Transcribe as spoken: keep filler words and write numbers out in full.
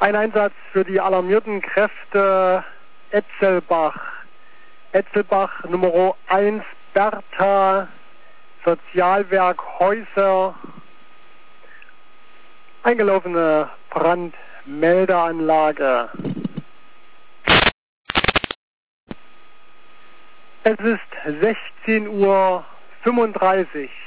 Ein Einsatz für die alarmierten Kräfte Etzelbach. Etzelbach Nummer eins Bertha, Sozialwerk Häuser. Eingelaufene Brandmeldeanlage. Es ist sechzehn Uhr fünfunddreißig.